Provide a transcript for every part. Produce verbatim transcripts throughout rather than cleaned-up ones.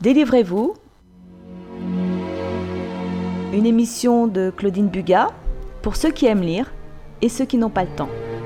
Délivrez-vous, une émission de Claudine Bugat pour ceux qui aiment lire et ceux qui n'ont pas le temps.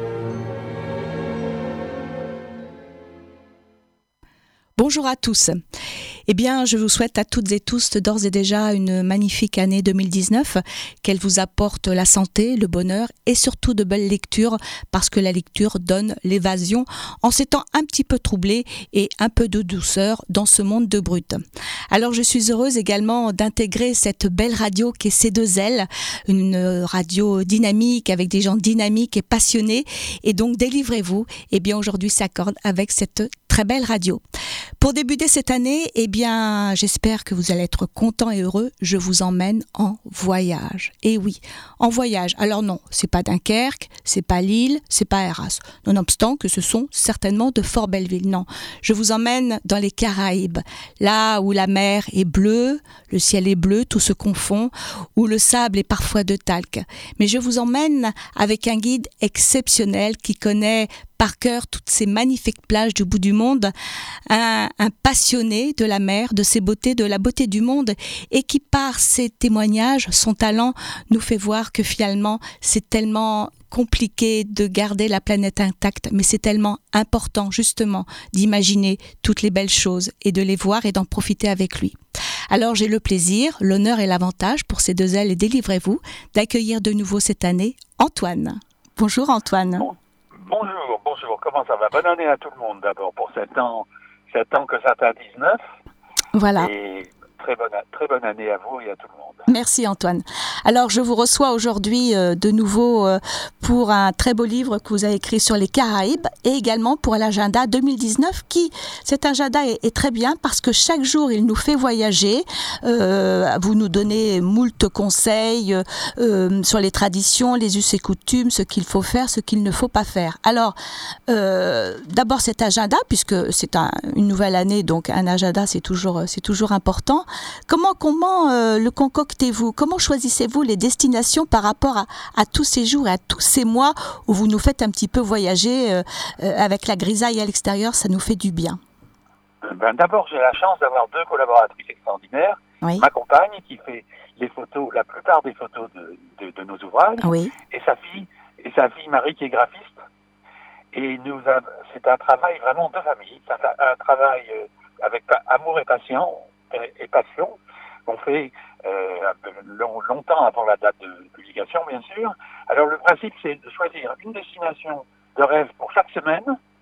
Bonjour à tous. Eh bien, je vous souhaite à toutes et tous d'ores et déjà une magnifique année deux mille dix-neuf, qu'elle vous apporte la santé, le bonheur et surtout de belles lectures, parce que la lecture donne l'évasion en ces temps un petit peu troublés et un peu de douceur dans ce monde de brut. Alors, je suis heureuse également d'intégrer cette belle radio qui est C deux L, une radio dynamique avec des gens dynamiques et passionnés. Et donc, délivrez-vous. Eh bien, aujourd'hui s'accorde avec cette très belle radio. Pour débuter cette année, eh bien, j'espère que vous allez être contents et heureux. Je vous emmène en voyage. Et oui, en voyage. Alors non, c'est pas Dunkerque, c'est pas Lille, c'est pas Arras. Nonobstant que ce sont certainement de fort belles villes. Non, je vous emmène dans les Caraïbes, là où la mer est bleue, le ciel est bleu, tout se confond, où le sable est parfois de talc. Mais je vous emmène avec un guide exceptionnel qui connaît par cœur toutes ces magnifiques plages du bout du monde, un, un passionné de la mer, de ses beautés, de la beauté du monde, et qui par ses témoignages, son talent, nous fait voir que finalement c'est tellement compliqué de garder la planète intacte, mais c'est tellement important justement d'imaginer toutes les belles choses et de les voir et d'en profiter avec lui. Alors j'ai le plaisir, l'honneur et l'avantage pour ces deux ailes et délivrez-vous d'accueillir de nouveau cette année Antoine. Bonjour Antoine. Bon. Bonjour, bonjour, comment ça va? Bonne année à tout le monde d'abord pour cet an, cet an que ça atteint dix-neuf. Voilà. Et très bonne, très bonne année à vous et à tout le monde. Merci Antoine. Alors je vous reçois aujourd'hui euh, de nouveau euh, pour un très beau livre que vous avez écrit sur les Caraïbes et également pour l'agenda deux mille dix-neuf qui, cet agenda est, est très bien parce que chaque jour il nous fait voyager. Euh, vous nous donnez moult conseils euh, sur les traditions, les us et coutumes, ce qu'il faut faire, ce qu'il ne faut pas faire. Alors euh, d'abord cet agenda puisque c'est un, une nouvelle année donc un agenda c'est toujours, c'est toujours important. Comment, comment euh, le concoctez-vous? Comment choisissez-vous les destinations par rapport à, à tous ces jours et à tous ces mois où vous nous faites un petit peu voyager euh, euh, avec la grisaille à l'extérieur, ça nous fait du bien? Ben, d'abord, j'ai la chance d'avoir deux collaboratrices extraordinaires. Oui. Ma compagne qui fait les photos, la plupart des photos de, de, de nos ouvrages, oui. et sa fille, et sa fille Marie qui est graphiste. Et nous, a, c'est un travail vraiment de famille. C'est un, un travail euh, avec amour et passion. et passion, qu'on fait euh, long, longtemps avant la date de publication, bien sûr. Alors, le principe, c'est de choisir une destination de rêve pour chaque semaine,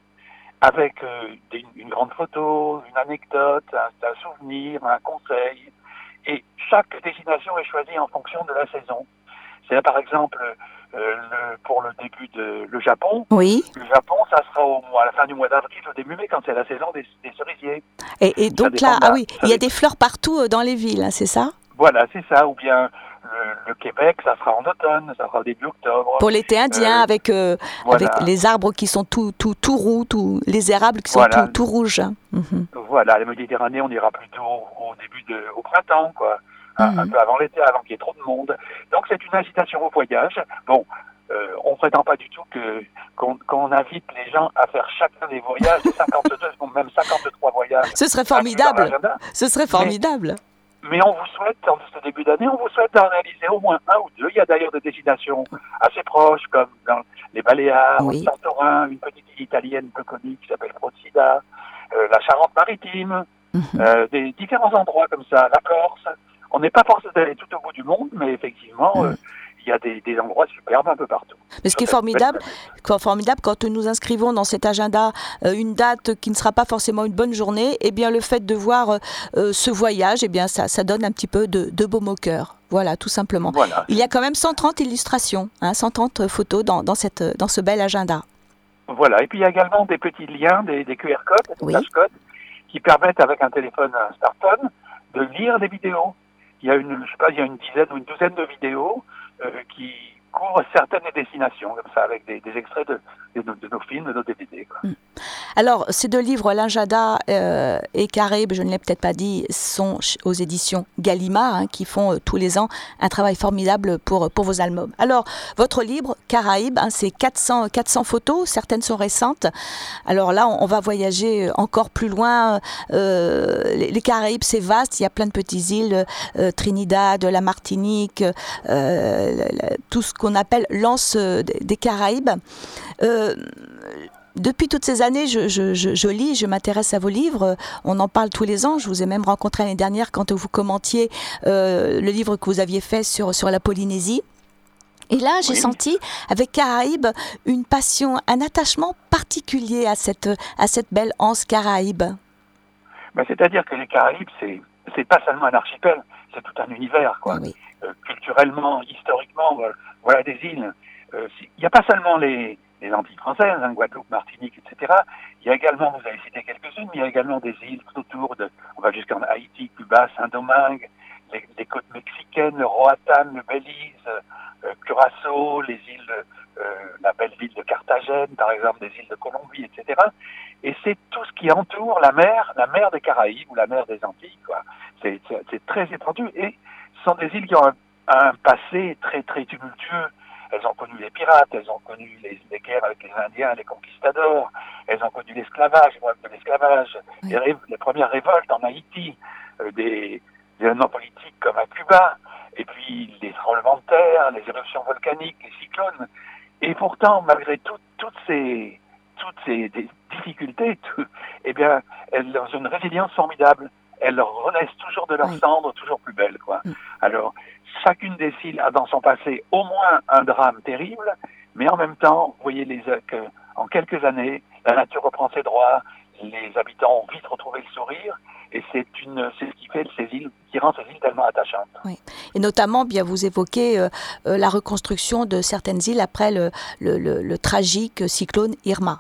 avec euh, des, une grande photo, une anecdote, un, un souvenir, un conseil. Et chaque destination est choisie en fonction de la saison. C'est là, par exemple, euh, le, pour le début de le Japon. Oui. Le Japon, ça sera au mois, à la fin du mois d'avril, au début mai, quand c'est la saison des, des cerisiers. Et, et donc là, ah oui, il y a des fleurs partout dans les villes, hein, c'est ça? Voilà, c'est ça. Ou bien le, le Québec, ça sera en automne, ça sera début octobre. Pour l'été indien, euh, avec, euh, voilà. avec les arbres qui sont tout, tout, tout roux, tout, les érables qui sont voilà. tout, tout rouges. Mm-hmm. Voilà, la Méditerranée, on ira plutôt au, au début de, au printemps, quoi. Un, mmh. un peu avant l'été, avant qu'il y ait trop de monde. Donc c'est une incitation au voyage. Bon, euh, on prétend pas du tout que qu'on, qu'on invite les gens à faire chacun des voyages, cinquante-deux, même cinquante-trois voyages. Ce serait formidable. Ce serait formidable. Mais, mais on vous souhaite, en ce début d'année, on vous souhaite d'en réaliser au moins un ou deux. Il y a d'ailleurs des destinations assez proches, comme dans les Baléares, oui. Santorin, une petite île italienne peu connue qui s'appelle Procida, euh, la Charente-Maritime, mmh. euh, des différents endroits comme ça, la Corse. On n'est pas forcé d'aller tout au bout du monde, mais effectivement, il mmh. euh, y a des, des endroits superbes un peu partout. Mais ce qui est formidable, quoi, formidable quand nous inscrivons dans cet agenda euh, une date qui ne sera pas forcément une bonne journée, eh bien le fait de voir euh, ce voyage, eh bien ça, ça donne un petit peu de, de baume au cœur. Voilà, tout simplement. Voilà. Il y a quand même cent trente illustrations, hein, cent trente photos dans, dans, cette, dans ce bel agenda. Voilà, et puis il y a également des petits liens, des, des Q R codes, des oui. flash codes, qui permettent avec un téléphone un smartphone de lire des vidéos. Il y a une, je sais pas, il y a une dizaine ou une douzaine de vidéos euh, qui, couvre certaines destinations, comme ça, avec des, des extraits de, de, de, de nos films, de nos D V D. Quoi. Mm. Alors, ces deux livres, L'Injada euh, et Caraïbes, je ne l'ai peut-être pas dit, sont aux éditions Gallimard, hein, qui font euh, tous les ans un travail formidable pour, pour vos albums. Alors, votre livre, Caraïbes, hein, c'est quatre cents, quatre cents photos, certaines sont récentes. Alors là, on, on va voyager encore plus loin. Euh, les, les Caraïbes, c'est vaste, il y a plein de petites îles, euh, Trinidad, la Martinique, euh, tout ce qu'on appelle l'anse des Caraïbes. Euh, Depuis toutes ces années, je, je, je, je lis, je m'intéresse à vos livres, on en parle tous les ans, je vous ai même rencontré l'année dernière quand vous commentiez euh, le livre que vous aviez fait sur, sur la Polynésie. Et là, j'ai oui. senti, avec Caraïbes, une passion, un attachement particulier à cette, à cette belle anse Caraïbe. Ben, c'est-à-dire que les Caraïbes, c'est, c'est pas seulement un archipel, c'est tout un univers, quoi. Oui. Euh, culturellement, historiquement, voilà des îles. Il euh, n'y a pas seulement les... les Antilles françaises, hein, Guadeloupe, Martinique, et cetera. Il y a également, vous avez cité quelques-unes, mais il y a également des îles tout autour de, on va jusqu'en Haïti, Cuba, Saint-Domingue, les, les côtes mexicaines, le Roatan, le Belize, euh, Curaçao, les îles, euh, la belle ville de Carthagène, par exemple, des îles de Colombie, et cetera. Et c'est tout ce qui entoure la mer, la mer des Caraïbes ou la mer des Antilles, quoi. C'est, c'est, c'est très étendu et ce sont des îles qui ont un, un passé très, très tumultueux. Elles ont connu les pirates, elles ont connu les, les guerres avec les Indiens, les conquistadors, elles ont connu l'esclavage, de l'esclavage, oui. les, ré, les premières révoltes en Haïti, euh, des, des événements politiques comme à Cuba, et puis les tremblements de terre, les éruptions volcaniques, les cyclones. Et pourtant, malgré tout, toutes ces, toutes ces difficultés, tout, eh bien, elles ont une résilience formidable. Elles renaissent toujours de leurs oui. cendres, toujours plus belles, quoi. Mm. Alors, chacune des îles a dans son passé au moins un drame terrible, mais en même temps, vous voyez les, que, en quelques années, la nature reprend ses droits, les habitants ont vite retrouvé le sourire, et c'est, une, c'est ce qui fait ces îles, qui rend ces îles tellement attachantes. Oui. Et notamment, bien, vous évoquez euh, euh, la reconstruction de certaines îles après le, le, le, le tragique cyclone Irma.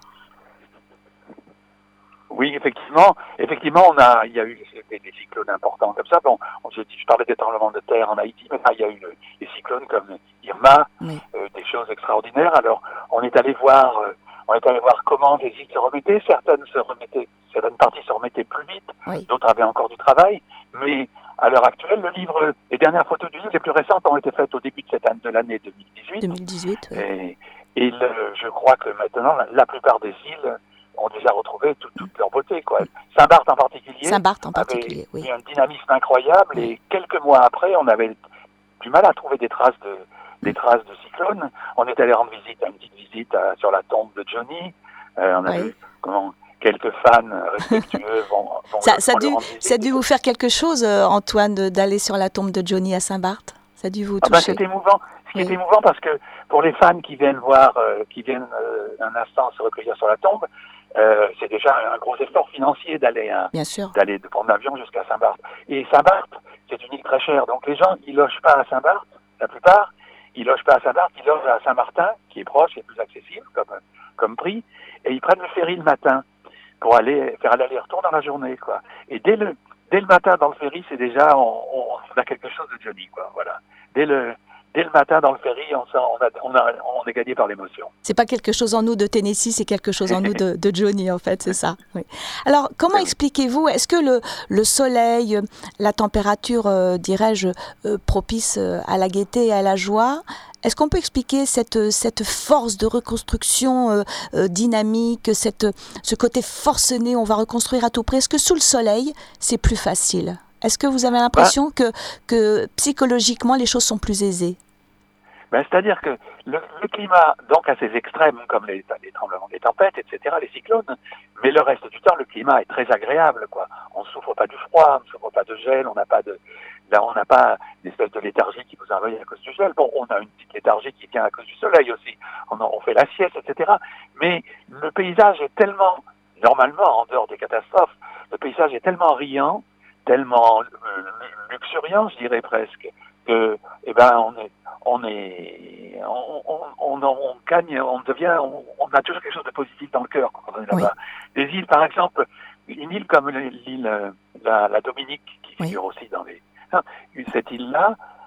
Oui, effectivement, effectivement, on a, il y a eu des, des cyclones importants comme ça. Bon, je, je parlais des tremblements de terre en Haïti, mais là, il y a eu le, des cyclones comme Irma, oui. euh, des choses extraordinaires. Alors, on est allé voir, euh, on est allé voir comment les îles se remettaient. Certaines se remettaient, certaines parties se remettaient plus vite, oui. d'autres avaient encore du travail. Mais à l'heure actuelle, le livre, les dernières photos du livre, les plus récentes, ont été faites au début de cette année, de l'année deux mille dix-huit. deux mille dix-huit. Oui. Et, et le, je crois que maintenant, la, la plupart des îles ont déjà retrouvé toute, toute leur beauté, quoi. Saint-Barth en particulier, Saint-Barth en particulier, avait oui. un dynamisme incroyable, oui. et quelques mois après, on avait du mal à trouver des traces de, des traces de cyclones. On est allé rendre visite, une petite visite à, sur la tombe de Johnny. Euh, on a oui. vu comment quelques fans respectueux vont, vont ça, le, ça, vont dû, ça a dû vous faire quelque chose, euh, Antoine, de, d'aller sur la tombe de Johnny à Saint-Barth? Ça a dû vous toucher? Ah ben, c'est émouvant. Ce qui oui. est émouvant parce que pour les fans qui viennent voir, euh, qui viennent euh, un instant se recueillir sur la tombe, Euh, c'est déjà un gros effort financier d'aller, hein, d'aller de prendre l'avion jusqu'à Saint-Barth. Et Saint-Barth, c'est une île très chère. Donc les gens, ils logent pas à Saint-Barth, la plupart, ils logent pas à Saint-Barth, ils logent à Saint-Martin, qui est proche et plus accessible comme, comme prix, et ils prennent le ferry le matin pour aller faire l'aller-retour dans la journée, quoi. Et dès le, dès le matin dans le ferry, c'est déjà, on, on a quelque chose de Johnny, quoi. Voilà. Dès le, Dès le matin, dans le ferry, on, sent, on, a, on, a, on est gagné par l'émotion. C'est pas quelque chose en nous de Tennessee, c'est quelque chose en nous de, de Johnny, en fait, c'est ça. Oui. Alors, comment oui. expliquez-vous, est-ce que le, le soleil, la température, euh, dirais-je, euh, propice à la gaieté et à la joie, est-ce qu'on peut expliquer cette, cette force de reconstruction euh, euh, dynamique, cette, ce côté forcené, on va reconstruire à tout prix? Est-ce que sous le soleil, c'est plus facile? Est-ce que vous avez l'impression bah, que, que psychologiquement, les choses sont plus aisées? Ben, c'est-à-dire que le, le climat, donc, a ses extrêmes, comme les, les tremblements, les tempêtes, et cetera, les cyclones, mais le reste du temps, le climat est très agréable, quoi. On ne souffre pas du froid, on ne souffre pas de gel, on n'a pas de, là, on n'a pas une espèce de léthargie qui vous envahit à cause du gel. Bon, on a une petite léthargie qui vient à cause du soleil aussi. On, on fait la sieste, et cetera. Mais le paysage est tellement, normalement, en dehors des catastrophes, le paysage est tellement riant, tellement euh, luxuriant, je dirais presque, que, eh ben, on est, on est, on, on, on, on gagne, on devient, on, on a toujours quelque chose de positif dans le cœur quand on est là-bas. Oui. Des îles, par exemple, une île comme l'île, la, la Dominique, qui figure oui. aussi dans les, cette île-là,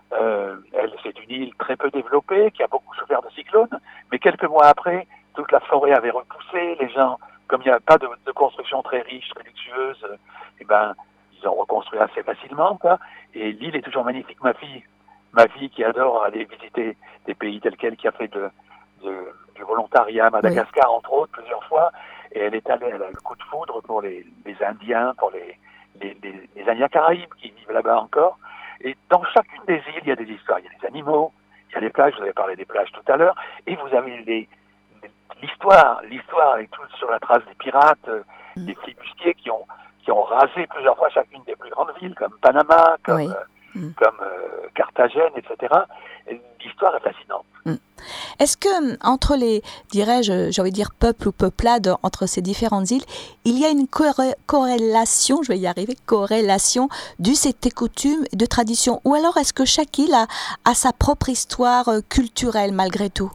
Euh, elle, c'est une île très peu développée, qui a beaucoup souffert de cyclones, mais quelques mois après, toute la forêt avait repoussé, les gens, comme il n'y a pas de, de construction très riche, très luxueuse, euh, eh ben, ils ont reconstruit assez facilement, quoi. Et l'île est toujours magnifique. Ma fille, ma fille qui adore aller visiter des pays tels quels, qui a fait de, de, du volontariat à Madagascar, oui. entre autres, plusieurs fois, et elle est allée, elle a le coup de foudre pour les, les Indiens, pour les, les, les, les Indiens Caraïbes qui vivent là-bas encore. Et dans chacune des îles, il y a des histoires. Il y a des animaux, il y a des plages, vous avez parlé des plages tout à l'heure, et vous avez les, l'histoire. L'histoire est toute sur la trace des pirates, mmh. des flibustiers qui ont, qui ont rasé plusieurs fois chacune des plus grandes villes, comme Panama, comme, oui. euh, mmh. comme euh, Carthagène, et cetera. Et l'histoire est fascinante. Mmh. Est-ce que, entre les, dirais-je, j'ai envie de dire peuple ou peuplade, entre ces différentes îles, il y a une corré- corrélation, je vais y arriver, corrélation d'us et coutumes, de traditions, ou alors est-ce que chaque île a, a sa propre histoire culturelle malgré tout?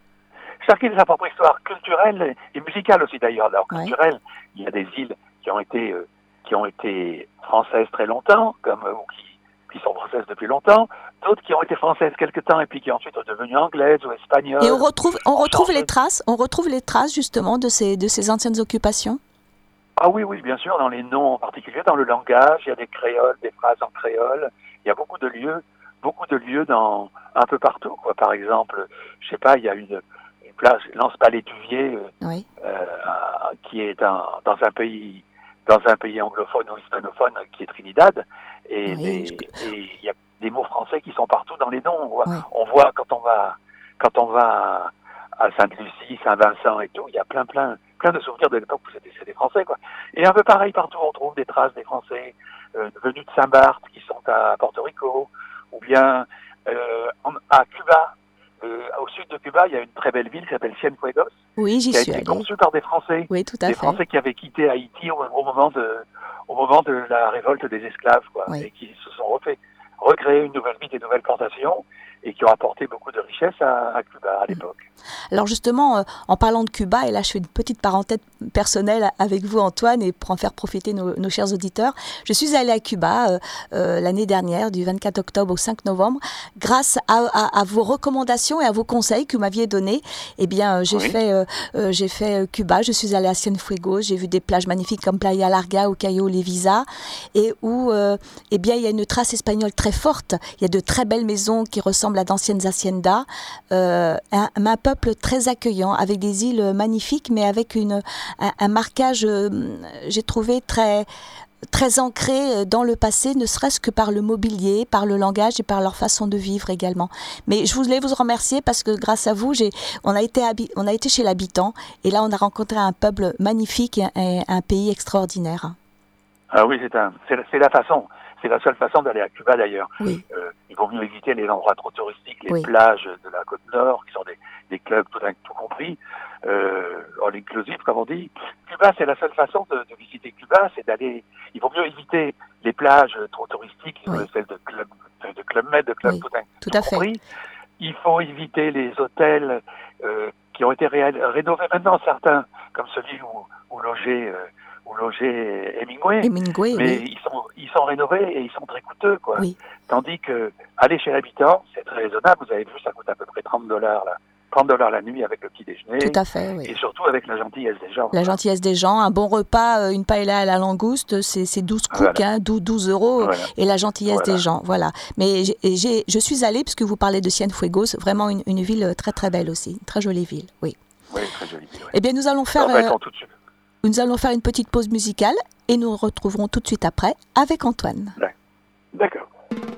Chaque île a sa propre histoire culturelle et musicale aussi d'ailleurs. Alors culturelle, ouais. il y a des îles qui ont été, euh, qui ont été françaises très longtemps, comme euh, ou qui qui sont françaises depuis longtemps, d'autres qui ont été françaises quelque temps et puis qui ensuite sont devenues anglaises ou espagnoles. Et on retrouve, on retrouve les traces, on retrouve les traces justement de ces, de ces anciennes occupations. Ah oui, oui, bien sûr, dans les noms en particulier, dans le langage, il y a des créoles, des phrases en créole, il y a beaucoup de lieux, beaucoup de lieux dans, un peu partout, quoi. Par exemple, je sais pas, il y a une, une plage, Lens-Palais-Tuvier, euh, oui. euh, qui est dans, dans un pays, dans un pays anglophone ou hispanophone qui est Trinidad. Et il oui, je... y a des mots français qui sont partout dans les noms. On voit, oui. on voit quand on va, quand on va à Sainte-Lucie, Saint-Vincent et tout, il y a plein, plein, plein de souvenirs de l'époque où c'était, c'était français, quoi. Et un peu pareil partout, on trouve des traces des Français euh, venus de Saint-Barth qui sont à Porto Rico, ou bien euh, à Cuba. Euh, au sud de Cuba, il y a une très belle ville qui s'appelle Cienfuegos, oui, j'y qui a suis été allée. conçue par des Français, oui, tout à des fait. Français qui avaient quitté Haïti au, au moment de, au moment de la révolte des esclaves, quoi, oui. et qui se sont refait recréer une nouvelle vie, des nouvelles plantations, et qui ont apporté beaucoup de richesses à, à Cuba à l'époque. Alors justement, euh, en parlant de Cuba, et là je fais une petite parenthèse personnelle avec vous Antoine, et pour en faire profiter nos, nos chers auditeurs, je suis allée à Cuba euh, euh, l'année dernière, du vingt-quatre octobre au cinq novembre, grâce à, à, à vos recommandations et à vos conseils que vous m'aviez donnés. Eh bien, euh, j'ai, oui. fait, euh, euh, j'ai fait euh, Cuba, je suis allée à Cienfuegos, j'ai vu des plages magnifiques comme Playa Larga ou Cayo Levisa, et où euh, eh bien, il y a une trace espagnole très forte. Il y a de très belles maisons qui ressemblent à d'anciennes haciendas, euh, un, un peuple très accueillant, avec des îles magnifiques, mais avec une, un, un marquage, euh, j'ai trouvé très, très ancré dans le passé, ne serait-ce que par le mobilier, par le langage et par leur façon de vivre également. Mais je voulais vous remercier parce que grâce à vous, j'ai, on, a été habi- on a été chez l'habitant, et là on a rencontré un peuple magnifique et un, un pays extraordinaire. Ah oui, c'est, un, c'est, c'est la façon. C'est la seule façon d'aller à Cuba d'ailleurs. Oui. Euh, il vaut mieux éviter les endroits trop touristiques, les oui. plages de la côte nord, qui sont des, des clubs tout, tout compris, euh, all inclusive comme on dit. Cuba, c'est la seule façon de, de visiter Cuba, c'est d'aller. Il vaut mieux éviter les plages trop touristiques, oui. celles de club, de club med, de club oui. tout, tout, tout à compris. Fait. Il faut éviter les hôtels euh, qui ont été ré- rénovés maintenant, certains, comme celui où, où logeait. Euh, ou loger Hemingway, Hemingway mais oui. ils sont ils sont rénovés et ils sont très coûteux, quoi. Oui. Tandis que aller chez l'habitant, c'est très raisonnable. Vous avez vu, ça coûte à peu près trente dollars là, trente dollars la nuit avec le petit déjeuner. Tout à fait, oui. Et surtout avec la gentillesse des gens. La gentillesse des gens, un bon repas, une paella à la langouste, c'est, c'est douze cooks, voilà. hein, douze euros, voilà. et la gentillesse voilà. des gens, voilà. Mais j'ai, j'ai, je suis allée, puisque vous parlez de Cienfuegos, vraiment une, une ville très très belle aussi, une très jolie ville, oui. Oui, très jolie ville. Oui. Eh bien, nous allons faire. Alors, euh, tout de suite. Nous allons faire une petite pause musicale et nous retrouverons tout de suite après avec Antoine. D'accord.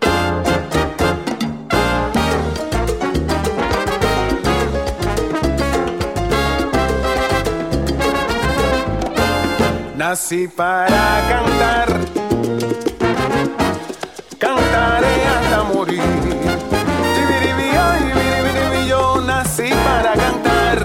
Nací para cantar, cantaré hasta morir. Yo nací para cantar,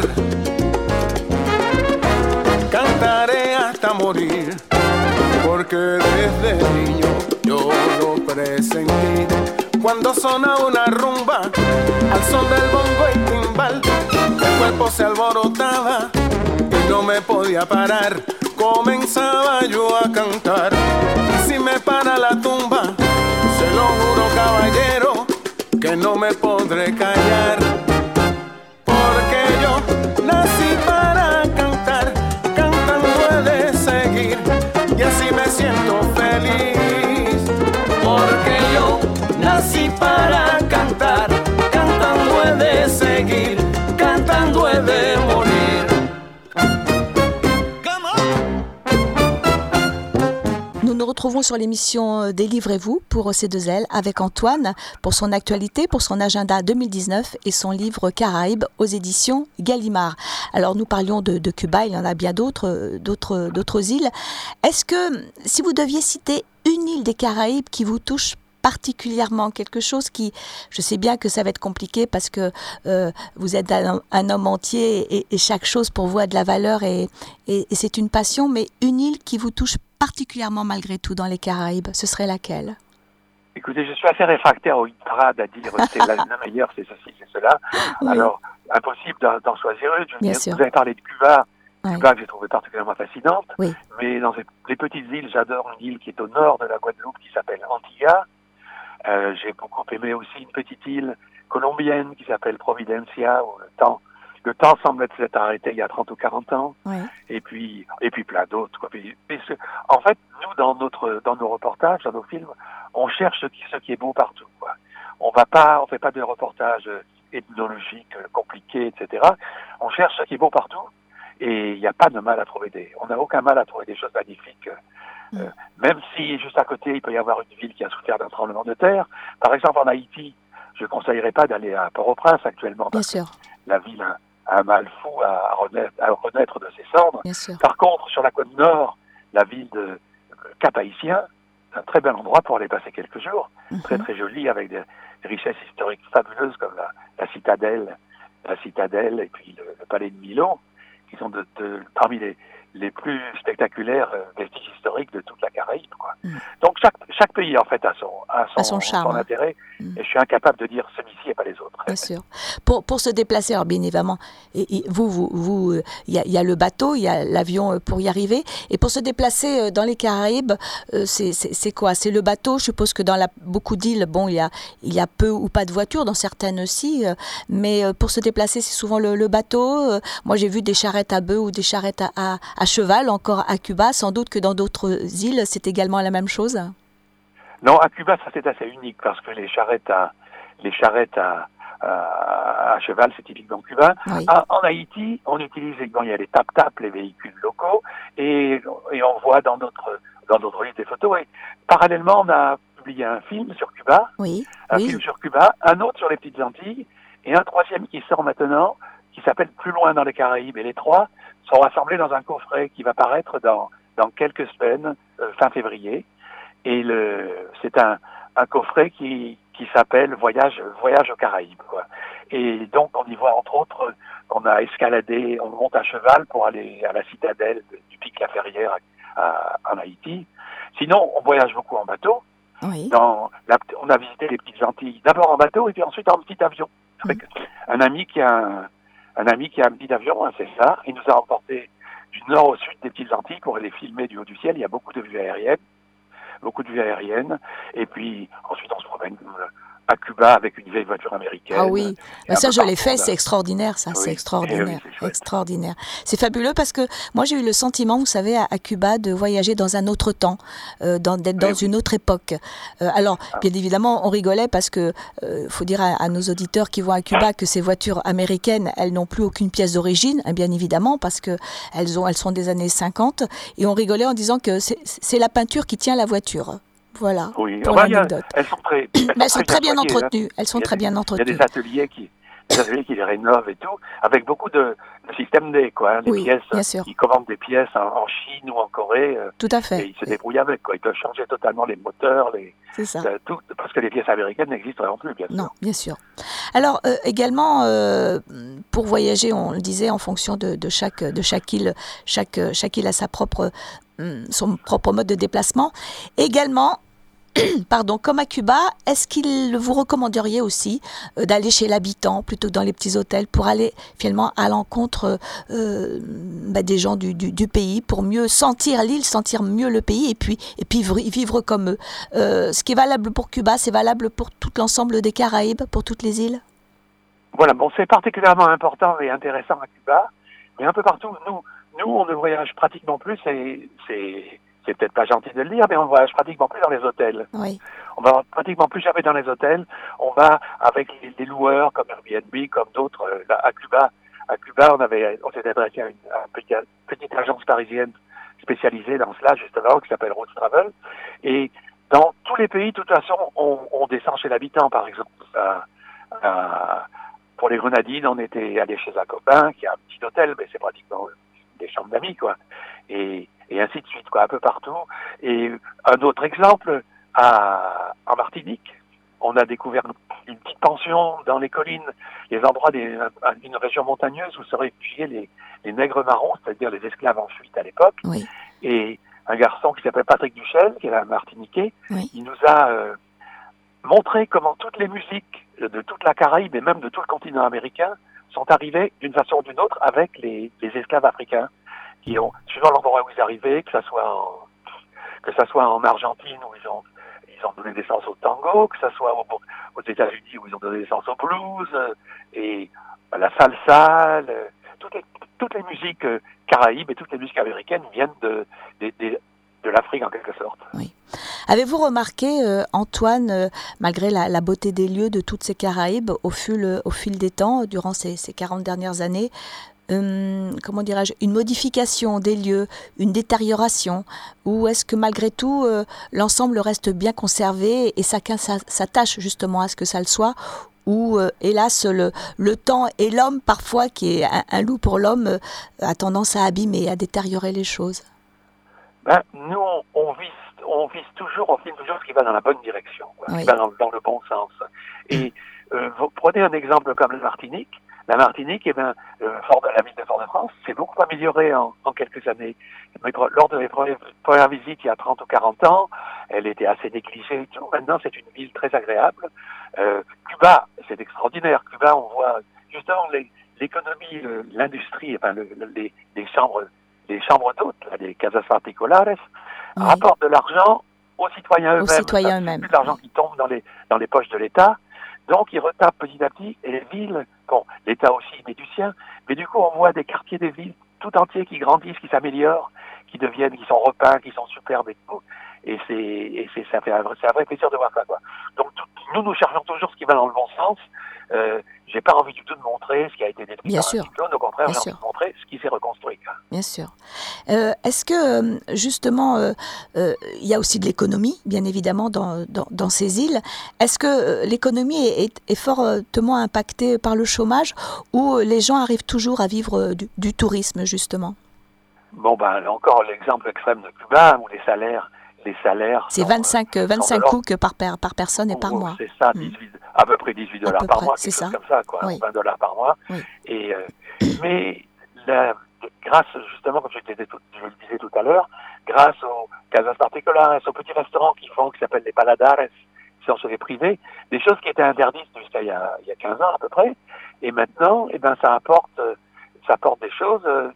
cantaré hasta morir, porque desde niño yo lo presentí. Cuando sona una rumba, al son del bongo y timbal, el cuerpo se alborotaba y no me podía parar. Comenzaba yo a cantar, y si me para la tumba, se lo juro caballero, que no me podré callar, porque yo nací para cantar, cantando he de seguir, y así me siento feliz, porque yo nací para cantar, cantando he de seguir, cantando he de morir. Nous nous retrouvons sur l'émission Délivrez-vous pour C deux L avec Antoine pour son actualité, pour son agenda deux mille dix-neuf et son livre Caraïbes aux éditions Gallimard. Alors nous parlions de, de Cuba, il y en a bien d'autres, d'autres, d'autres îles. Est-ce que si vous deviez citer une île des Caraïbes qui vous touche particulièrement, quelque chose qui, je sais bien que ça va être compliqué parce que euh, vous êtes un, un homme entier et, et chaque chose pour vous a de la valeur et, et, et c'est une passion, mais une île qui vous touche particulièrement malgré tout dans les Caraïbes, ce serait laquelle? Écoutez, je suis assez réfractaire au hit parade à dire c'est la, la meilleure, c'est ceci, c'est cela. Oui. Alors, impossible d'en, d'en choisir une. Je bien dire, sûr. Vous avez parlé de Cuba, oui. Cuba que j'ai trouvé particulièrement fascinante, oui. mais dans les petites îles, j'adore une île qui est au nord de la Guadeloupe qui s'appelle Antigua. Euh, j'ai beaucoup aimé aussi une petite île colombienne qui s'appelle Providencia, où le temps, le temps semble s'être arrêté il y a trente ou quarante ans. Oui. Et puis, et puis plein d'autres, quoi. Puis, puis, en fait, nous, dans notre, dans nos reportages, dans nos films, on cherche ce qui, ce qui est beau partout, quoi. On va pas, on fait pas de reportages ethnologiques compliqués, et cetera. On cherche ce qui est beau partout. Et il n'y a pas de mal à trouver des, on n'a aucun mal à trouver des choses magnifiques. Euh, même si juste à côté il peut y avoir une ville qui a souffert d'un tremblement de terre. Par exemple en Haïti, je ne conseillerais pas d'aller à Port-au-Prince actuellement. Bien sûr. La ville a, a un mal fou à renaître, à renaître de ses cendres. Bien sûr. Par contre, sur la côte nord, la ville de Cap-Haïtien, c'est un très bel endroit pour aller passer quelques jours. Mm-hmm. Très très joli avec des richesses historiques fabuleuses comme la, la citadelle, la citadelle et puis le, le palais de Milo, qui sont de, de, parmi les les plus spectaculaires euh, vestiges historiques de toute la Caraïbe, quoi. Mmh. Donc chaque chaque pays en fait a son a son, a son charme, son intérêt, mmh. et je suis incapable de dire celui-ci et pas les autres. Bien sûr. Pour pour se déplacer, alors bien évidemment, et, et vous vous vous il y a il y a le bateau, il y a l'avion pour y arriver, et pour se déplacer dans les Caraïbes, euh, c'est c'est c'est quoi? C'est le bateau. Je suppose que dans la beaucoup d'îles, bon, il y a il y a peu ou pas de voitures, dans certaines aussi, euh, mais euh, pour se déplacer, c'est souvent le, le bateau. Euh, moi, j'ai vu des charrettes à bœufs ou des charrettes à, à, à cheval encore à Cuba, sans doute que dans d'autres îles, c'est également la même chose. Non, à Cuba, ça c'est assez unique parce que les charrettes à les charrettes à, à, à cheval, c'est typiquement cubain. Oui. À, en Haïti, on utilise bon, il y a les tap-tap, les véhicules locaux, et, et on voit dans d'autres dans d'autres îles des photos. Et parallèlement, on a publié un film sur Cuba, oui. un oui. film sur Cuba, un autre sur les petites Antilles, et un troisième qui sort maintenant, qui s'appelle Plus loin dans les Caraïbes. Et les trois sont rassemblés dans un coffret qui va paraître dans, dans quelques semaines, euh, fin février. Et le, c'est un, un coffret qui, qui s'appelle Voyage, Voyage aux Caraïbes, quoi. Et donc, on y voit, entre autres, qu'on a escaladé, on monte à cheval pour aller à la citadelle de, du Pic La Ferrière à, à, en Haïti. Sinon, on voyage beaucoup en bateau. Oui. Dans la, on a visité les petites Antilles, d'abord en bateau et puis ensuite en petit avion. Avec mmh. un ami qui a un, un ami qui a un petit avion, hein, c'est ça. Il nous a emporté du nord au sud des petites Antilles pour aller filmer du haut du ciel. Il y a beaucoup de vues aériennes, beaucoup de vues aériennes. Et puis ensuite on se promène à Cuba avec une vieille voiture américaine. Ah oui, bah ça je l'ai fait, c'est extraordinaire, ça, oui. c'est extraordinaire, oui, c'est extraordinaire. C'est fabuleux parce que moi j'ai eu le sentiment, vous savez, à, à Cuba, de voyager dans un autre temps, euh, dans, d'être dans oui. une autre époque. Euh, alors, ah. bien évidemment, on rigolait parce que euh, faut dire à, à nos auditeurs qui vont à Cuba que ces voitures américaines, elles n'ont plus aucune pièce d'origine, hein, bien évidemment, parce que elles ont, elles sont des années cinquante, et on rigolait en disant que c'est, c'est la peinture qui tient la voiture. Voilà, oui. pour enfin, l'anecdote. A, elles sont très, elles Mais sont elles sont très, très bien entretenues. Hein. Elles sont très des, bien entretenues. Il y a des ateliers qui, des ateliers qui les rénovent et tout, avec beaucoup de, de système D, quoi. Hein, les oui, pièces, bien sûr. Ils commandent des pièces en, en Chine ou en Corée. Euh, tout à fait. Et ils se débrouillent avec, quoi. Ils peuvent changer totalement les moteurs, les. C'est ça. Euh, tout, parce que les pièces américaines n'existent vraiment plus, bien sûr. Non, bien sûr. Alors euh, également, euh, pour voyager, on le disait, en fonction de, de chaque de chaque île, chaque chaque île a sa propre son propre mode de déplacement. Également, pardon, comme à Cuba, est-ce qu'il vous recommanderiez aussi euh, d'aller chez l'habitant plutôt que dans les petits hôtels pour aller finalement à l'encontre euh, bah, des gens du, du, du pays pour mieux sentir l'île, sentir mieux le pays et puis, et puis vivre, vivre comme eux. Euh, ce qui est valable pour Cuba, c'est valable pour tout l'ensemble des Caraïbes, pour toutes les îles? Voilà, bon, c'est particulièrement important et intéressant à Cuba, mais un peu partout. Nous, nous on ne voyage pratiquement plus, et c'est... C'est peut-être pas gentil de le dire, mais on voyage pratiquement plus dans les hôtels. Oui. On va pratiquement plus jamais dans les hôtels. On va avec les, les loueurs comme Airbnb, comme d'autres. Euh, là, à Cuba, à Cuba, on avait, on s'était adressé à une, à une petite, petite agence parisienne spécialisée dans cela justement, qui s'appelle Roots Travel. Et dans tous les pays, de toute façon, on, on descend chez l'habitant, par exemple. Euh, euh, pour les Grenadines, on était allé chez un copain qui a un petit hôtel, mais c'est pratiquement des chambres d'amis, quoi. Et et ainsi de suite, quoi, un peu partout. Et un autre exemple, à, en Martinique, on a découvert une petite pension dans les collines, les endroits d'une région montagneuse où se réfugiaient les, les nègres marrons, c'est-à-dire les esclaves en fuite à l'époque. Oui. Et un garçon qui s'appelle Patrick Duchel, qui est un Martiniquais, oui. il nous a euh, montré comment toutes les musiques de toute la Caraïbe et même de tout le continent américain sont arrivées d'une façon ou d'une autre avec les, les esclaves africains. Qui ont, suivant l'endroit où ils arrivaient, que ça soit en, que ça soit en Argentine où ils ont, ils ont donné naissance au tango, que ça soit au, aux États-Unis où ils ont donné naissance au blues, et à la salsa, le, toutes, les, toutes les musiques caraïbes et toutes les musiques américaines viennent de, de, de, de l'Afrique en quelque sorte. Oui. Avez-vous remarqué, euh, Antoine, euh, malgré la, la beauté des lieux de toutes ces Caraïbes, au fil, au fil des temps, durant ces, ces quarante dernières années, Euh, comment dirais-je, une modification des lieux, une détérioration, ou est-ce que malgré tout euh, l'ensemble reste bien conservé et chacun s'attache justement à ce que ça le soit, ou euh, hélas le, le temps et l'homme parfois, qui est un, un loup pour l'homme, euh, a tendance à abîmer, à détériorer les choses? Ben, nous on, on vise on vise toujours, on filme toujours ce qui va dans la bonne direction, quoi, oui. ce qui va dans, dans le bon sens. Et euh, vous prenez un exemple comme la Martinique. La Martinique, eh ben, euh, Fort, la ville de Fort-de-France s'est beaucoup améliorée en, en quelques années. Lors de mes premières, premières visites, il y a trente ou quarante ans, elle était assez négligée et tout. Maintenant, c'est une ville très agréable. Euh, Cuba, c'est extraordinaire. Cuba, on voit justement les, l'économie, euh, l'industrie, enfin, le, le, les, les chambres, les chambres d'hôtes, les casas particulares, oui. rapportent de l'argent aux citoyens eux-mêmes. Aux citoyens eux-mêmes. C'est plus de l'argent qui tombe dans les, dans les poches de l'État. Donc, ils retapent petit à petit, et les villes, bon, l'État aussi met du sien, mais du coup, on voit des quartiers des villes tout entiers qui grandissent, qui s'améliorent, qui deviennent, qui sont repeints, qui sont superbes et tout. Et c'est, et c'est, ça fait un vrai, c'est un vrai plaisir de voir ça, quoi. Donc, tout, nous, nous cherchons toujours ce qui va dans le bon sens. Euh, j'ai pas envie du tout de montrer ce qui a été détruit Bien par sûr. un cyclone, au contraire, Bien j'ai sûr. envie de montrer ce qui s'est reconstruit, quoi. Bien sûr. Euh, est-ce que, justement, euh, euh, il y a aussi de l'économie, bien évidemment, dans, dans, dans ces îles. Est-ce que euh, l'économie est, est, est fortement impactée par le chômage, ou les gens arrivent toujours à vivre du, du tourisme, justement? Bon, ben, encore l'exemple extrême de Cuba, où les salaires, les salaires... C'est vingt-cinq, vingt-cinq cooks par, per, par personne et par oh, mois. C'est ça, dix-huit, mmh. à peu près dix-huit dollars par près, mois, quelque chose ça. Comme ça, quoi, oui. vingt dollars par mois. Oui. Et, euh, mais la, grâce, justement, comme je le, disais tout, je le disais tout à l'heure, grâce aux casas particulares, aux petits restaurants qui font, qui s'appellent les paladares, qui sont sur les privés, des choses qui étaient interdites jusqu'à il y a, il y a quinze ans à peu près, et maintenant, eh ben, ça apporte... ça apporte des choses. Euh,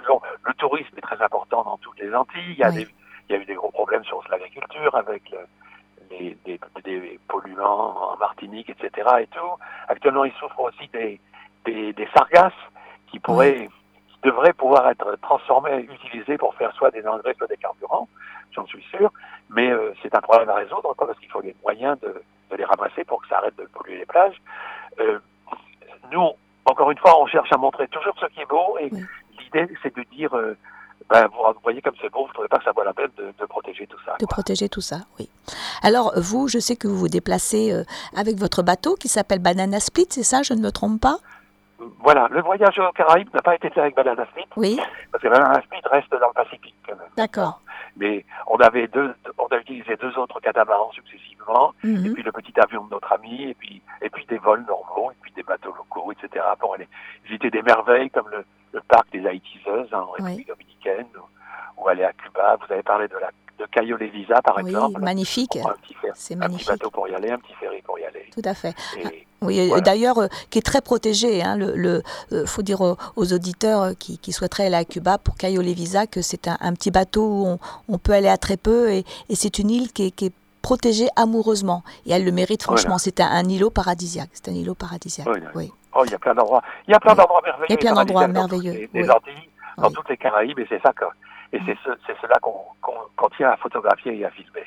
le tourisme est très important dans toutes les Antilles. Il y a, oui. des, il y a eu des gros problèmes sur l'agriculture avec le, les, des, des polluants en Martinique, et cetera. Et tout. Actuellement, ils souffrent aussi des, des, des sargasses qui pourraient, oui. qui devraient pouvoir être transformés, utilisés pour faire soit des engrais, soit des carburants. J'en suis sûr. Mais euh, c'est un problème à résoudre, quoi, parce qu'il faut les moyens de, de les ramasser pour que ça arrête de polluer les plages. Euh, nous, Encore une fois, on cherche à montrer toujours ce qui est beau, et oui. l'idée, c'est de dire, euh, ben, vous voyez comme c'est beau, vous ne trouvez pas que ça vaut la peine de, de protéger tout ça. De quoi. protéger tout ça, oui. Alors, vous, je sais que vous vous déplacez euh, avec votre bateau qui s'appelle Banana Split, c'est ça, je ne me trompe pas? Voilà, le voyage aux Caraïbes n'a pas été fait avec Banana Split, oui. parce que Banana Split reste dans le Pacifique, quand même. D'accord. Mais on avait deux, on a utilisé deux autres catamarans successivement, mm-hmm. et puis le petit avion de notre ami, et puis, et puis des vols normaux, et puis des bateaux locaux, et cetera, pour aller visiter des merveilles comme le, le parc des Haïtiseuses en République oui. dominicaine, ou, ou aller à Cuba. Vous avez parlé de la de Cayo Levisa, par oui, exemple. Magnifique. On prend un petit C'est un magnifique. petit bateau pour y aller, un petit ferry pour y aller. Tout à fait. Et, oui, voilà. D'ailleurs, euh, qui est très protégé. Hein, le, le, euh, faut dire aux, aux auditeurs euh, qui, qui souhaiteraient aller à Cuba pour Cayo Levisa que c'est un, un petit bateau où on, on peut aller à très peu et, et c'est une île qui est, qui est protégée amoureusement. Et elle le mérite franchement. Voilà. C'est un, un îlot paradisiaque. C'est un îlot paradisiaque. Voilà. Oui. Oh, il y a plein d'endroits. Il y a plein Oui. d'endroits merveilleux. Il y a plein d'endroits merveilleux. Les, les oui. Antilles, dans Oui. toutes les Caraïbes, et c'est ça que, et c'est ce, c'est cela qu'on, qu'on, qu'on tient à photographier et à filmer.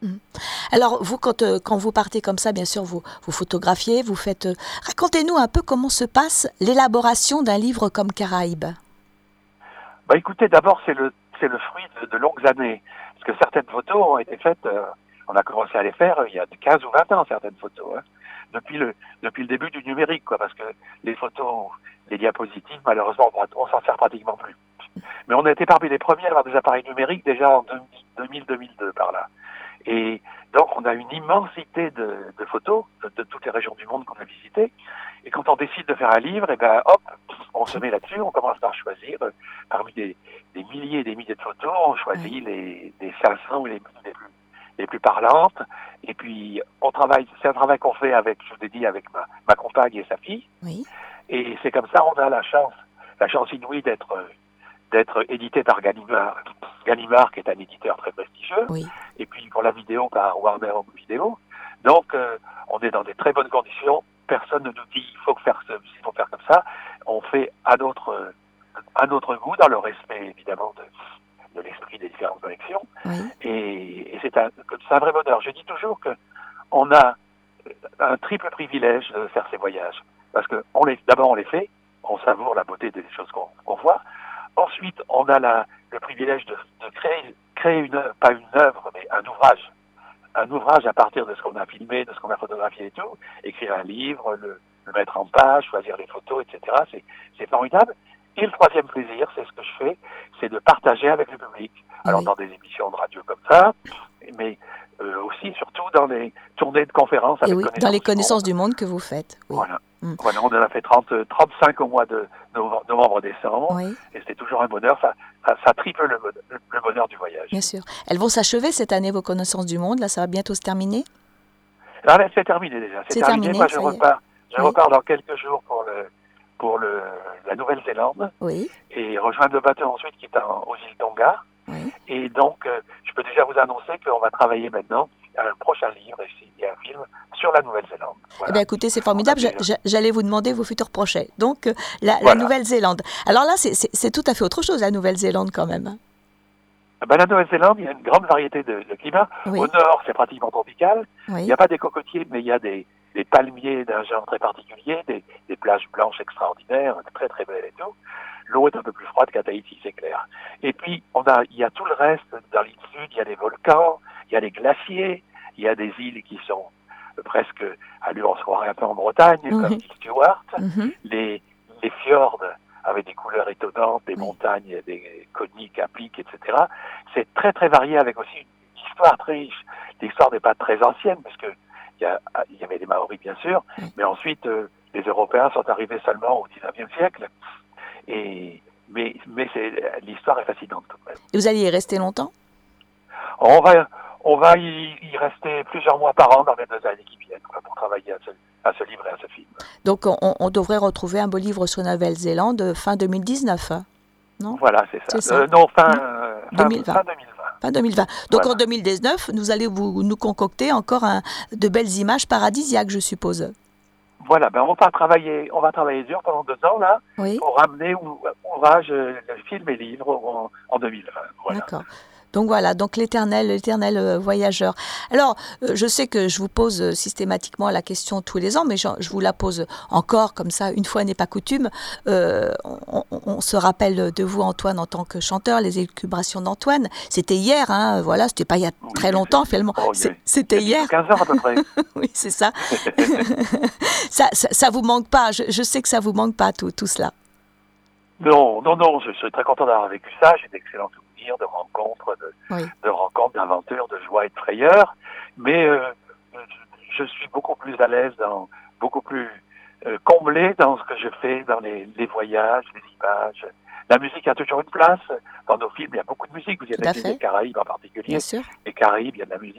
Alors, vous, quand, euh, quand vous partez comme ça, bien sûr, vous, vous photographiez, vous faites... Euh, racontez-nous un peu comment se passe l'élaboration d'un livre comme Caraïbes. Bah, écoutez, d'abord, c'est le, c'est le fruit de, de longues années. Parce que certaines photos ont été faites, euh, on a commencé à les faire euh, il y a quinze ou vingt ans, certaines photos. Hein, depuis, le, depuis le début du numérique, quoi. Parce que les photos, les diapositives, malheureusement, on, on s'en sert pratiquement plus. Mais on a été parmi les premiers à avoir des appareils numériques déjà en deux mille deux mille deux, par là. Et donc, on a une immensité de, de photos de, de toutes les régions du monde qu'on a visitées. Et quand on décide de faire un livre, et ben, hop, on se met là-dessus, on commence par choisir, euh, parmi des, des milliers et des milliers de photos, on choisit oui. les, les cinq cents ou les, les, plus, les plus parlantes. Et puis, on travaille, c'est un travail qu'on fait avec, je vous ai dit, avec ma, ma compagne et sa fille. Oui. Et c'est comme ça, on a la chance, la chance inouïe d'être... d'être édité par Gallimard, Gallimard qui est un éditeur très prestigieux, oui. et puis pour la vidéo par Warner Home Video. Donc euh, on est dans des très bonnes conditions, personne ne nous dit il faut faire ce, il faut faire comme ça, on fait à notre, à notre goût, dans le respect évidemment de, de l'esprit des différentes collections, oui. et, et c'est, un, c'est un vrai bonheur. Je dis toujours que on a un triple privilège de faire ces voyages, parce que on les, d'abord on les fait, on savoure la beauté des choses qu'on, qu'on voit. Ensuite, on a la, le privilège de, de créer, créer une œuvre, pas une œuvre, mais un ouvrage. Un ouvrage à partir de ce qu'on a filmé, de ce qu'on a photographié et tout. Écrire un livre, le, le mettre en page, choisir les photos, et cetera. C'est, c'est formidable. Et le troisième plaisir, c'est ce que je fais, c'est de partager avec le public. Alors, oui. dans des émissions de radio comme ça, mais euh, aussi, surtout, dans les tournées de conférences. Avec et oui, dans les connaissances du monde que vous faites. Oui. Voilà. Mm. Voilà, on en a fait trente, trente-cinq au mois de novembre-décembre, oui. et c'était toujours un bonheur, ça, ça, ça triple le bonheur, le bonheur du voyage. Bien sûr. Elles vont s'achever cette année, vos connaissances du monde, là ça va bientôt se terminer? Alors là, c'est terminé déjà, c'est, c'est terminé, terminé, moi je repars, je oui. repars dans quelques jours pour, le, pour le, la Nouvelle-Zélande, oui. et rejoindre le bateau ensuite qui est en, aux îles Tonga, oui. et donc euh, je peux déjà vous annoncer qu'on va travailler maintenant un prochain livre et un film sur la Nouvelle-Zélande. Voilà. Eh bien, écoutez, c'est formidable. J'a, j'allais vous demander vos futurs projets. Donc, euh, la, voilà. la Nouvelle-Zélande. Alors là, c'est, c'est, c'est tout à fait autre chose, la Nouvelle-Zélande, quand même. Ben, la Nouvelle-Zélande, il y a une grande variété de, de climats. Oui. Au nord, c'est pratiquement tropical. Oui. Il n'y a pas des cocotiers, mais il y a des, des palmiers d'un genre très particulier, des, des plages blanches extraordinaires, très très belles et tout. L'eau est un peu plus froide qu'à Tahiti, c'est clair. Et puis, on a, il y a tout le reste. Dans l'île sud, il y a des volcans, il y a des glaciers, il y a des îles qui sont presque, à lui on se croirait un peu en Bretagne, oui. comme l'île Stewart, mm-hmm. les, les fjords avec des couleurs étonnantes, des oui. montagnes, des coniques à pic, et cetera. C'est très très varié avec aussi une histoire très riche. L'histoire n'est pas très ancienne, parce que il y, a, il y avait des Maoris bien sûr, oui. mais ensuite euh, les Européens sont arrivés seulement au dix-neuvième siècle. Et, mais mais c'est, l'histoire est fascinante tout de même. Et vous allez y rester longtemps? On va... On va y, y rester plusieurs mois par an dans les deux années qui viennent quoi, pour travailler à ce, à ce livre et à ce film. Donc on, on devrait retrouver un beau livre sur la Nouvelle-Zélande fin deux mille dix-neuf, non? Voilà, c'est ça. C'est ça. Euh, non, fin, euh, fin, deux mille vingt. fin deux mille vingt. Fin deux mille vingt. Donc voilà. En deux mille dix-neuf, nous allez vous, nous concocter encore un, de belles images paradisiaques, je suppose. Voilà, ben on va travailler, on va travailler dur pendant deux ans là, oui. pour ramener ouvrage, le film et livre en, en deux mille vingt. Voilà. D'accord. Donc voilà, donc l'éternel, l'éternel euh, voyageur. Alors, euh, je sais que je vous pose euh, systématiquement la question tous les ans, mais je, je vous la pose encore comme ça, une fois n'est pas coutume. Euh, on, on, on se rappelle de vous, Antoine, en tant que chanteur, les élucubrations d'Antoine. C'était hier, hein, voilà, c'était pas il y a oui, très longtemps finalement. Oh, c'est, c'était hier. quinze heures à peu près. Oui, c'est ça. ça, ça. Ça vous manque pas, je, je sais que ça vous manque pas tout, tout cela. Non, non, non, je suis très content d'avoir vécu ça, j'ai d'excellents souvenirs de rencontres, de, oui. de rencontres, d'aventures, de joie et de frayeur, mais euh, je, je suis beaucoup plus à l'aise, dans, beaucoup plus euh, comblé dans ce que je fais, dans les, les voyages, les images. La musique a toujours une place, dans nos films il y a beaucoup de musique, vous y avez des Caraïbes en particulier, Bien sûr. les Caraïbes, il y a de la musique de toutes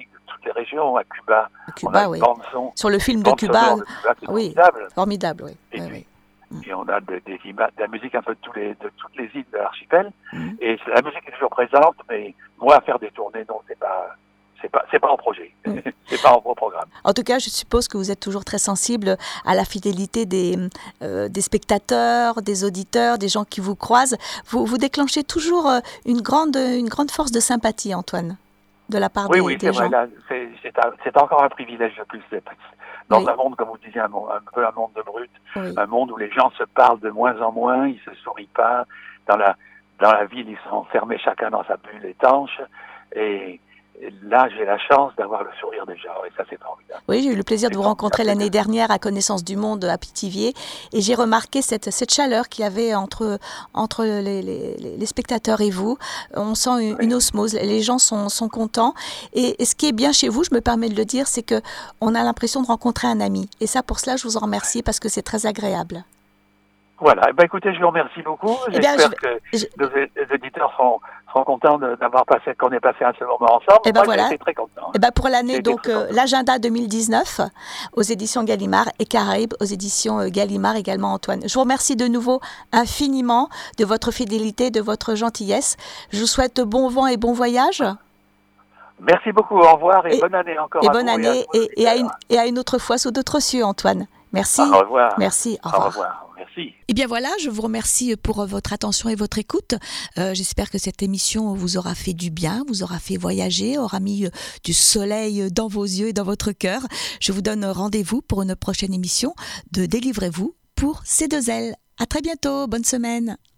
ces régions. À Cuba, Cuba on a une oui. bande son. Sur le film de Cuba. de Cuba qui est oui, formidable. Formidable, oui. Et, oui, puis, oui. et on a de, des images, de la musique un peu de, tous les, de toutes les îles de l'archipel. Mm. Et la musique est toujours présente, mais moi, faire des tournées, non, c'est pas... C'est pas, c'est pas en projet, oui. C'est pas en gros programme. En tout cas, je suppose que vous êtes toujours très sensible à la fidélité des, euh, des spectateurs, des auditeurs, des gens qui vous croisent. Vous, vous déclenchez toujours une grande, une grande force de sympathie, Antoine, de la part oui, des, oui, des c'est gens. Vrai, là, c'est, c'est, un, c'est encore un privilège de plus d'être dans oui. un monde, comme vous disiez, un, un peu un monde de brut, oui. un monde où les gens se parlent de moins en moins, ils se sourient pas. Dans la, dans la ville, ils sont enfermés chacun dans sa bulle étanche. Et là, j'ai la chance d'avoir le sourire des gens, et ça, c'est formidable. Oui, j'ai eu le plaisir c'est de vous rencontrer l'année dernière à Connaissance du Monde à Pithiviers, et j'ai remarqué cette, cette chaleur qu'il y avait entre, entre les, les, les spectateurs et vous. On sent une, oui. une osmose, les gens sont, sont contents, et, et ce qui est bien chez vous, je me permets de le dire, c'est qu'on a l'impression de rencontrer un ami, et ça, pour cela, je vous en remercie, parce que c'est très agréable. Voilà, eh ben, écoutez, je vous remercie beaucoup. Eh J'espère bien, je, que je... nos auditeurs seront, seront contents de, d'avoir passé, qu'on ait passé un ce moment ensemble. Eh ben Moi, voilà. j'ai été très content. Eh ben pour l'année, donc, euh, l'agenda deux mille dix-neuf aux éditions Gallimard et Caraïbes aux éditions Gallimard également, Antoine. Je vous remercie de nouveau infiniment de votre fidélité, de votre gentillesse. Je vous souhaite bon vent et bon voyage. Merci beaucoup, au revoir et, et bonne année encore. Et à bonne vous année et à, et, et, à une, et à une autre fois sous d'autres cieux, Antoine. Merci. Au revoir. Merci. Au revoir. Au revoir. Merci. Eh bien voilà, je vous remercie pour votre attention et votre écoute. Euh, j'espère que cette émission vous aura fait du bien, vous aura fait voyager, aura mis euh, du soleil dans vos yeux et dans votre cœur. Je vous donne rendez-vous pour une prochaine émission de Délivrez-vous pour C deux L. À très bientôt, bonne semaine.